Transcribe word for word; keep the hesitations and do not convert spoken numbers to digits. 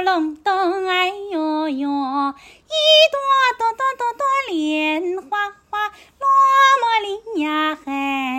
隆咚，哎呦呦，一朵朵朵朵朵莲花花，罗茉莉呀嘿。